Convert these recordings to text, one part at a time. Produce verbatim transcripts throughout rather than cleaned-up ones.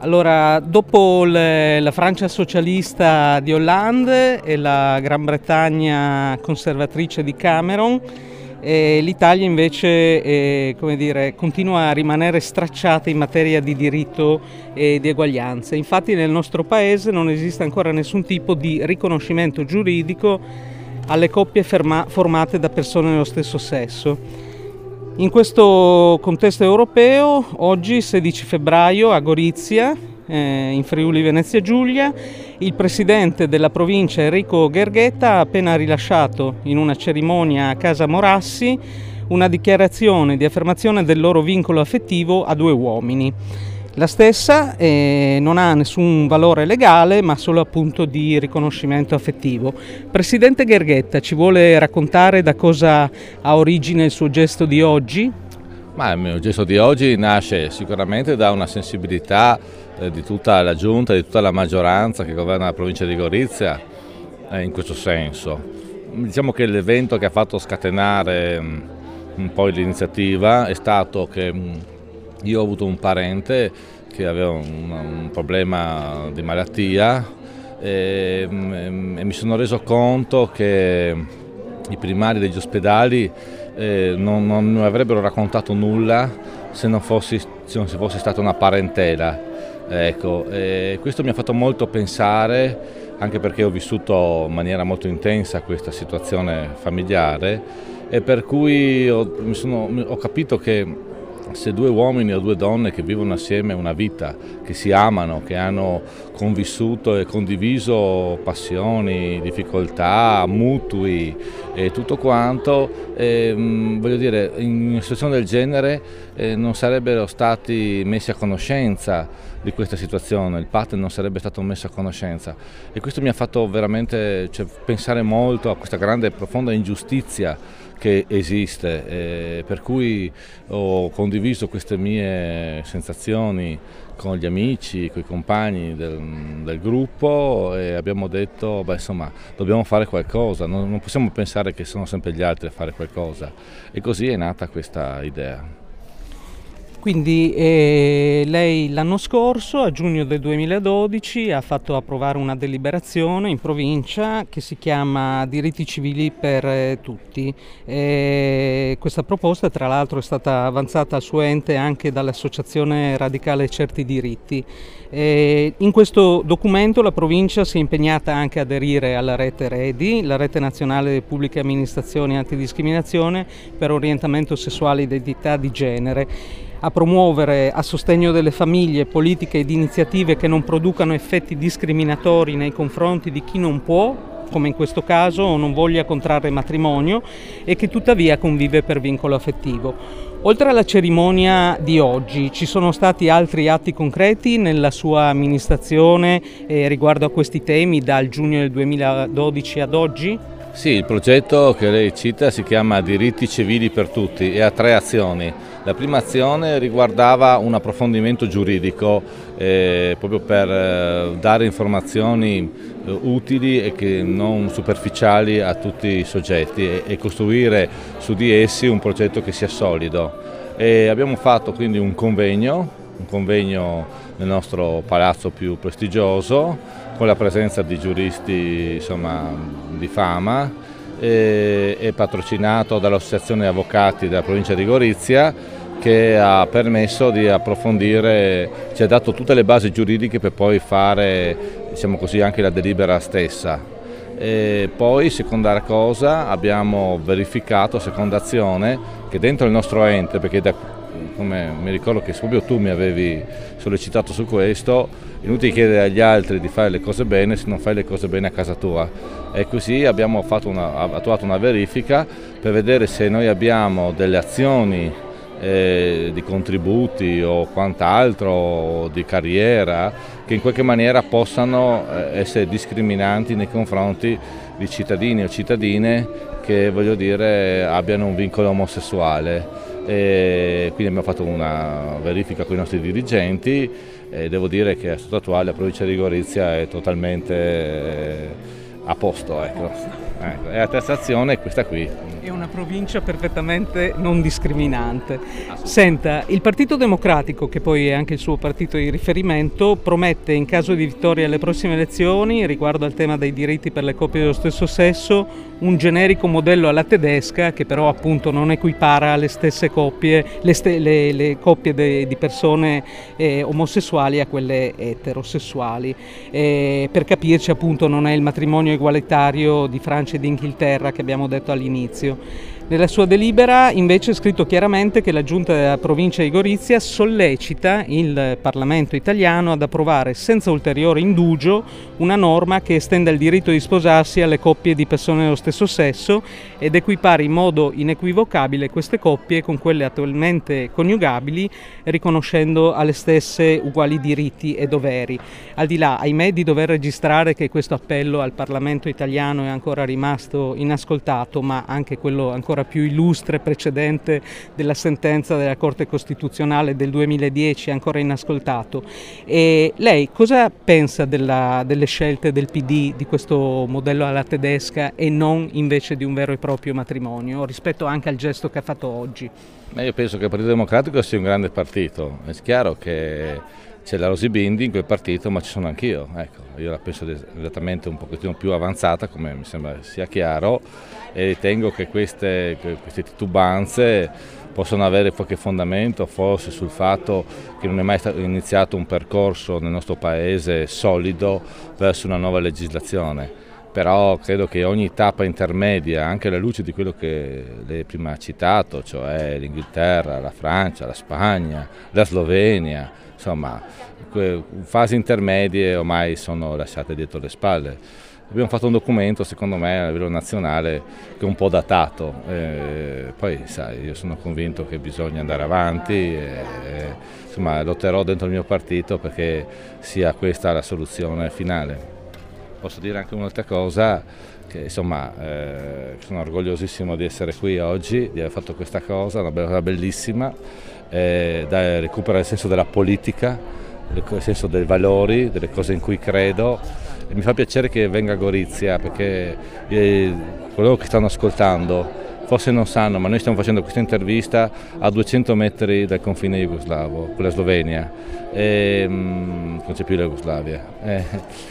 Allora, dopo le, la Francia socialista di Hollande e la Gran Bretagna conservatrice di Cameron, eh, l'Italia invece eh, come dire, continua a rimanere stracciata in materia di diritto e di eguaglianza. Infatti nel nostro paese non esiste ancora nessun tipo di riconoscimento giuridico alle coppie ferma, formate da persone dello stesso sesso. In questo contesto europeo, oggi sedici febbraio a Gorizia, eh, in Friuli Venezia Giulia, il presidente della provincia Enrico Gherghetta ha appena rilasciato in una cerimonia a Casa Morassi una dichiarazione di affermazione del loro vincolo affettivo a due uomini. La stessa eh, non ha nessun valore legale, ma solo appunto di riconoscimento affettivo. Presidente Gherghetta, ci vuole raccontare da cosa ha origine il suo gesto di oggi? Ma il mio gesto di oggi nasce sicuramente da una sensibilità eh, di tutta la giunta, di tutta la maggioranza che governa la provincia di Gorizia eh, in questo senso. Diciamo che l'evento che ha fatto scatenare um, un po' l'iniziativa è stato che um, io ho avuto un parente che aveva un, un problema di malattia e, e mi sono reso conto che i primari degli ospedali eh, non, non mi avrebbero raccontato nulla se non, fossi, se non fosse stata una parentela. Ecco, e questo mi ha fatto molto pensare, anche perché ho vissuto in maniera molto intensa questa situazione familiare, e per cui ho, mi sono, ho capito che se due uomini o due donne che vivono assieme una vita, che si amano, che hanno convissuto e condiviso passioni, difficoltà, mutui e tutto quanto, eh, voglio dire, in una situazione del genere eh, non sarebbero stati messi a conoscenza di questa situazione, il partner non sarebbe stato messo a conoscenza, e questo mi ha fatto veramente cioè, pensare molto a questa grande e profonda ingiustizia che esiste, eh, per cui ho condiviso queste mie sensazioni con gli amici, con i compagni del, del gruppo, e abbiamo detto beh, insomma, dobbiamo fare qualcosa, non, non possiamo pensare che sono sempre gli altri a fare qualcosa, e così è nata questa idea. Quindi eh, lei l'anno scorso, a giugno del duemiladodici, ha fatto approvare una deliberazione in provincia che si chiama Diritti civili per eh, tutti. E questa proposta tra l'altro è stata avanzata al suo ente anche dall'associazione Radicale Certi Diritti. E in questo documento la provincia si è impegnata anche ad aderire alla rete REDI, la rete nazionale delle pubbliche amministrazioni antidiscriminazione per orientamento sessuale e identità di genere, a promuovere a sostegno delle famiglie politiche ed iniziative che non producano effetti discriminatori nei confronti di chi non può, come in questo caso, o non voglia contrarre matrimonio e che tuttavia convive per vincolo affettivo. Oltre alla cerimonia di oggi, ci sono stati altri atti concreti nella sua amministrazione eh, riguardo a questi temi dal giugno del duemiladodici ad oggi? Sì, il progetto che lei cita si chiama Diritti civili per tutti e ha tre azioni. La prima azione riguardava un approfondimento giuridico eh, proprio per eh, dare informazioni eh, utili e che non superficiali a tutti i soggetti e, e costruire su di essi un progetto che sia solido. E abbiamo fatto quindi un convegno, un convegno nel nostro palazzo più prestigioso, con la presenza di giuristi insomma, di fama, e, e patrocinato dall'Associazione Avvocati della provincia di Gorizia, che ha permesso di approfondire, ci ha dato tutte le basi giuridiche per poi fare diciamo così, anche la delibera stessa. E poi, seconda cosa, abbiamo verificato, seconda azione, che dentro il nostro ente, perché da, come mi ricordo che proprio tu mi avevi sollecitato su questo, inutile chiedere agli altri di fare le cose bene se non fai le cose bene a casa tua, e così abbiamo fatto una, attuato una verifica per vedere se noi abbiamo delle azioni eh, di contributi o quant'altro di carriera che in qualche maniera possano eh, essere discriminanti nei confronti di cittadini o cittadine che voglio dire abbiano un vincolo omosessuale. E quindi abbiamo fatto una verifica con i nostri dirigenti e devo dire che a stato attuale la provincia di Gorizia è totalmente a posto. Ecco. Ecco. E la terza azione è questa qui. È una provincia perfettamente non discriminante. Senta, il Partito Democratico, che poi è anche il suo partito di riferimento, promette in caso di vittoria alle prossime elezioni, riguardo al tema dei diritti per le coppie dello stesso sesso, un generico modello alla tedesca che però appunto non equipara le stesse coppie, le, ste, le, le coppie de, di persone eh, omosessuali a quelle eterosessuali. Eh, per capirci appunto non è il matrimonio egualitario di Francia e di Inghilterra che abbiamo detto all'inizio. Nella sua delibera invece è scritto chiaramente che la Giunta della provincia di Gorizia sollecita il Parlamento italiano ad approvare senza ulteriore indugio una norma che estenda il diritto di sposarsi alle coppie di persone dello stesso sesso ed equipari in modo inequivocabile queste coppie con quelle attualmente coniugabili, riconoscendo alle stesse uguali diritti e doveri. Al di là, ahimè, di dover registrare che questo appello al Parlamento italiano è ancora rimasto inascoltato, ma anche quello ancora più illustre precedente della sentenza della Corte Costituzionale del duemiladieci è ancora inascoltato. E lei cosa pensa della, delle scelte del P D di questo modello alla tedesca e non invece di un vero e proprio matrimonio, rispetto anche al gesto che ha fatto oggi? Io penso che il Partito Democratico sia un grande partito, è chiaro che c'è la Rosy Bindi in quel partito, ma ci sono anch'io, ecco, io la penso esattamente un pochettino più avanzata, come mi sembra sia chiaro, e ritengo che queste, queste titubanze possono avere qualche fondamento forse sul fatto che non è mai stato iniziato un percorso nel nostro paese solido verso una nuova legislazione. Però credo che ogni tappa intermedia, anche alla luce di quello che lei prima ha citato, cioè l'Inghilterra, la Francia, la Spagna, la Slovenia, insomma, fasi intermedie ormai sono lasciate dietro le spalle. Abbiamo fatto un documento, secondo me, a livello nazionale che è un po' datato, eh, poi sai, io sono convinto che bisogna andare avanti, e, insomma, lotterò dentro il mio partito perché sia questa la soluzione finale. Posso dire anche un'altra cosa, che insomma eh, sono orgogliosissimo di essere qui oggi, di aver fatto questa cosa, una cosa bellissima, eh, da recuperare il senso della politica, il senso dei valori, delle cose in cui credo, e mi fa piacere che venga a Gorizia perché eh, coloro che stanno ascoltando forse non sanno, ma noi stiamo facendo questa intervista a duecento metri dal confine jugoslavo, con la Slovenia, e, mh, non c'è più la Jugoslavia. Eh,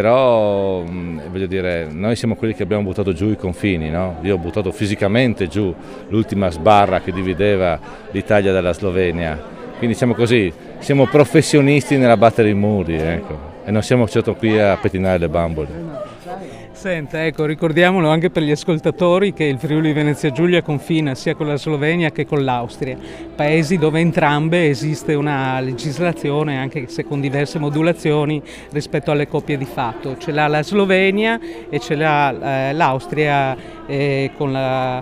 Però voglio dire, noi siamo quelli che abbiamo buttato giù i confini, no? Io ho buttato fisicamente giù l'ultima sbarra che divideva l'Italia dalla Slovenia, quindi diciamo così, siamo professionisti nell'abbattere i muri, ecco, e non siamo certo qui a pettinare le bambole. Senta, ecco, ricordiamolo anche per gli ascoltatori che il Friuli Venezia Giulia confina sia con la Slovenia che con l'Austria, paesi dove entrambe esiste una legislazione, anche se con diverse modulazioni, rispetto alle coppie di fatto. Ce l'ha la Slovenia e ce l'ha eh, l'Austria eh, con la...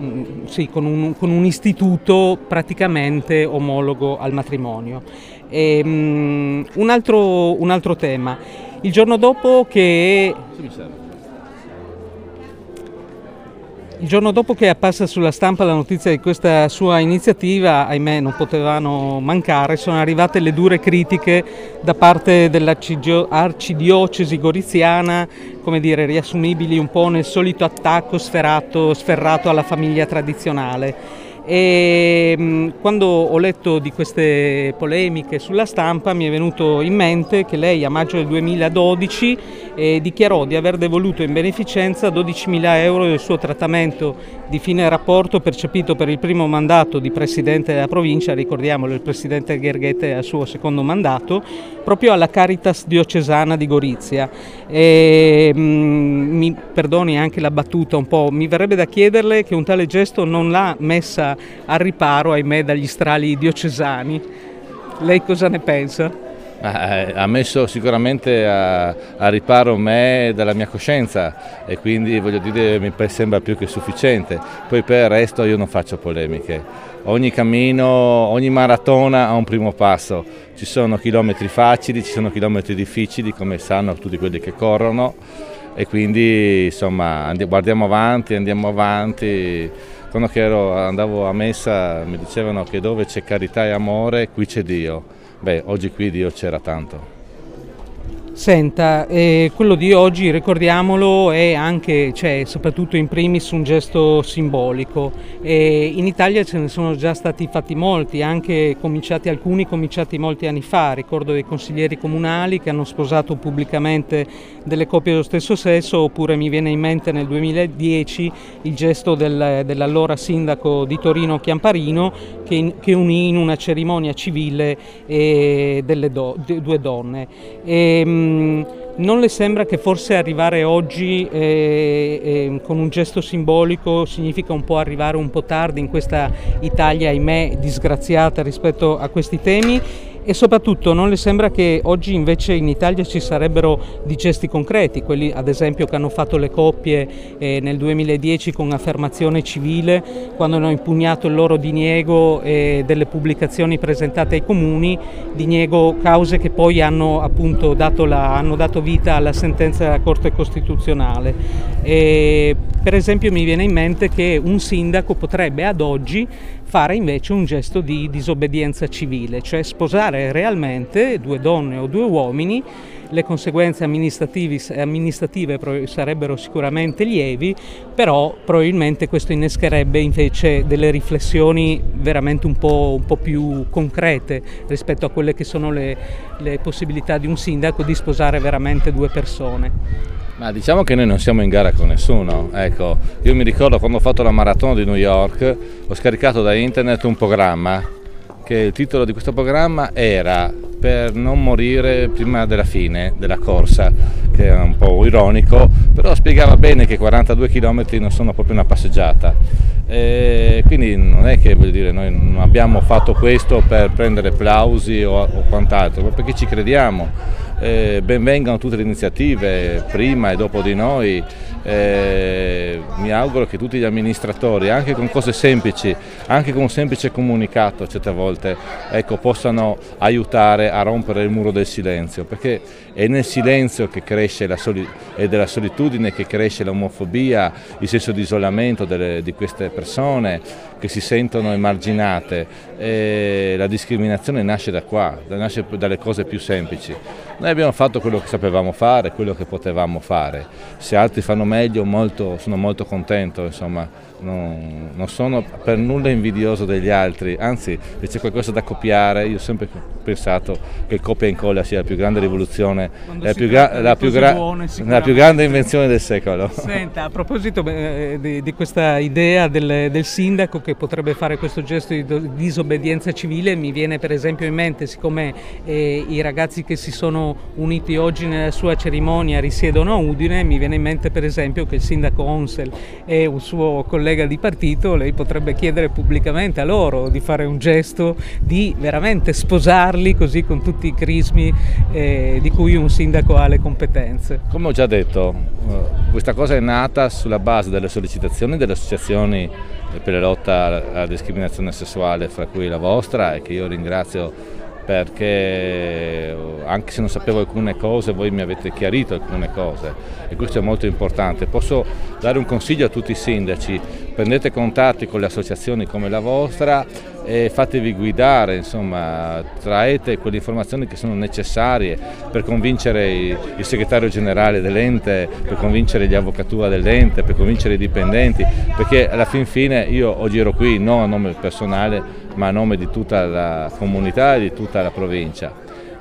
Sì, con un, con un istituto praticamente omologo al matrimonio. E, um, un, altro, un altro tema, il giorno dopo che... Il giorno dopo che è apparsa sulla stampa la notizia di questa sua iniziativa, ahimè non potevano mancare, sono arrivate le dure critiche da parte dell'arcidiocesi goriziana, come dire, riassumibili un po' nel solito attacco sferrato, sferrato alla famiglia tradizionale. E mh, quando ho letto di queste polemiche sulla stampa mi è venuto in mente che lei a maggio del duemiladodici eh, dichiarò di aver devoluto in beneficenza dodicimila euro del suo trattamento di fine rapporto percepito per il primo mandato di presidente della provincia, ricordiamolo, il presidente Gherghete al suo secondo mandato, proprio alla Caritas diocesana di Gorizia. E, mh, mi perdoni anche la battuta un po', mi verrebbe da chiederle che un tale gesto non l'ha messa al riparo, ahimè, dagli strali diocesani. Lei cosa ne pensa? Ha messo sicuramente a, a riparo me dalla mia coscienza e quindi voglio dire mi sembra più che sufficiente. Poi per il resto io non faccio polemiche. Ogni cammino, ogni maratona ha un primo passo. Ci sono chilometri facili, ci sono chilometri difficili, come sanno tutti quelli che corrono, e quindi insomma guardiamo avanti, andiamo avanti. Quando ero, andavo a messa mi dicevano che dove c'è carità e amore qui c'è Dio. Beh, oggi qui Dio c'era tanto. Senta, eh, quello di oggi, ricordiamolo, è anche, cioè, soprattutto in primis un gesto simbolico. E in Italia ce ne sono già stati fatti molti, anche cominciati alcuni cominciati molti anni fa. Ricordo dei consiglieri comunali che hanno sposato pubblicamente delle coppie dello stesso sesso, oppure mi viene in mente nel duemiladieci il gesto del, dell'allora sindaco di Torino Chiamparino che, in, che unì in una cerimonia civile eh, delle do, de, due donne. E, non le sembra che forse arrivare oggi eh, eh, con un gesto simbolico significa un po' arrivare un po' tardi in questa Italia, ahimè, disgraziata rispetto a questi temi? E soprattutto non le sembra che oggi invece in Italia ci sarebbero di gesti concreti, quelli ad esempio che hanno fatto le coppie eh, nel duemiladieci con affermazione civile, quando hanno impugnato il loro diniego eh, delle pubblicazioni presentate ai comuni, diniego cause che poi hanno appunto dato, la, hanno dato vita alla sentenza della Corte Costituzionale. E, per esempio mi viene in mente che un sindaco potrebbe ad oggi fare invece un gesto di disobbedienza civile, cioè sposare realmente due donne o due uomini. Le conseguenze amministrative sarebbero sicuramente lievi, però probabilmente questo innescherebbe invece delle riflessioni veramente un po', un po' più concrete rispetto a quelle che sono le, le possibilità di un sindaco di sposare veramente due persone. Ma diciamo che noi non siamo in gara con nessuno, ecco, io mi ricordo quando ho fatto la maratona di New York, ho scaricato da internet un programma, che il titolo di questo programma era "Per non morire prima della fine della corsa", che era un po' ironico, però spiegava bene che quarantadue chilometri non sono proprio una passeggiata. E quindi non è che, voglio dire, noi non abbiamo fatto questo per prendere applausi o, o quant'altro, ma perché ci crediamo. Eh, ben vengano tutte le iniziative prima e dopo di noi. Eh, mi auguro che tutti gli amministratori, anche con cose semplici, anche con un semplice comunicato certe volte, ecco, possano aiutare a rompere il muro del silenzio, perché è nel silenzio che cresce la soli- è della solitudine che cresce l'omofobia, il senso di isolamento delle, di queste persone che si sentono emarginate. E la discriminazione nasce da qua, nasce dalle cose più semplici. Noi abbiamo fatto quello che sapevamo fare, quello che potevamo fare. Se altri fanno meglio, molto, sono molto contento, insomma, non, non sono per nulla invidioso degli altri, anzi, se c'è qualcosa da copiare, io ho sempre pensato che il copia e incolla sia la più grande rivoluzione, la più, gra- la, più gra- buone, la più grande invenzione del secolo. Senta, a proposito eh, di, di questa idea del, del sindaco che potrebbe fare questo gesto di disobbedienza civile, mi viene per esempio in mente, siccome eh, i ragazzi che si sono uniti oggi nella sua cerimonia risiedono a Udine, mi viene in mente per esempio che il sindaco Onsel è un suo collega di partito, lei potrebbe chiedere pubblicamente a loro di fare un gesto di veramente sposarli così con tutti i crismi eh, di cui un sindaco ha le competenze. Come ho già detto, questa cosa è nata sulla base delle sollecitazioni delle associazioni per la lotta alla discriminazione sessuale, fra cui la vostra, e che io ringrazio perché anche se non sapevo alcune cose voi mi avete chiarito alcune cose e questo è molto importante. Posso dare un consiglio a tutti i sindaci: prendete contatti con le associazioni come la vostra e fatevi guidare, insomma, traete quelle informazioni che sono necessarie per convincere il segretario generale dell'ente, per convincere gli avvocatura dell'ente, per convincere i dipendenti, perché alla fin fine io oggi ero qui non a nome personale ma a nome di tutta la comunità e di tutta la provincia.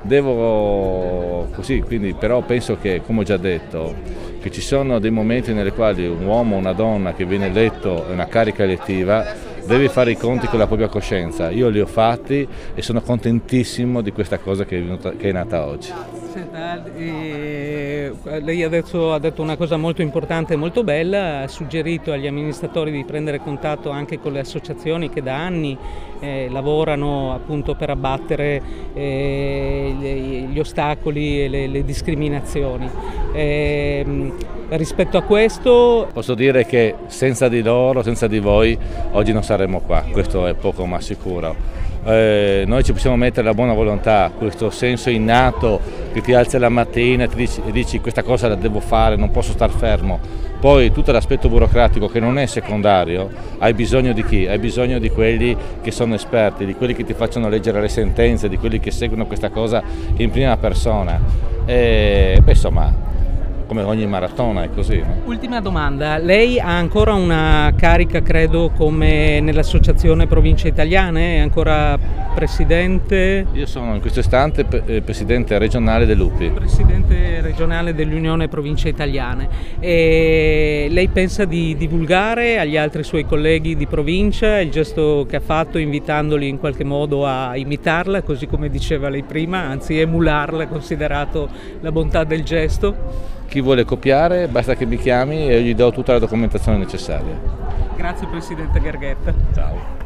Devo così, quindi però penso che, come ho già detto, che ci sono dei momenti nei quali un uomo o una donna che viene eletto a una carica elettiva deve fare i conti con la propria coscienza. Io li ho fatti e sono contentissimo di questa cosa che è, venuta, che è nata oggi. Senta, eh, lei adesso ha detto una cosa molto importante e molto bella, ha suggerito agli amministratori di prendere contatto anche con le associazioni che da anni eh, lavorano appunto per abbattere eh, gli, gli ostacoli e le, le discriminazioni. Eh, rispetto a questo posso dire che senza di loro, senza di voi, oggi non saremmo qua, questo è poco ma sicuro. Eh, noi ci possiamo mettere la buona volontà, questo senso innato che ti alzi la mattina e ti dici, e dici questa cosa la devo fare, non posso star fermo. Poi tutto l'aspetto burocratico che non è secondario, hai bisogno di chi? Hai bisogno di quelli che sono esperti, di quelli che ti facciano leggere le sentenze, di quelli che seguono questa cosa in prima persona. E beh, insomma, come ogni maratona è così, no? Ultima domanda, lei ha ancora una carica, credo, come nell'Associazione Province Italiane? È ancora presidente? Io sono in questo istante presidente regionale dell'U P I. Presidente regionale dell'Unione Province Italiane. E lei pensa di divulgare agli altri suoi colleghi di provincia il gesto che ha fatto, invitandoli in qualche modo a imitarla, così come diceva lei prima, anzi emularla, considerato la bontà del gesto? Chi vuole copiare basta che mi chiami e io gli do tutta la documentazione necessaria. Grazie Presidente Garghetta. Ciao.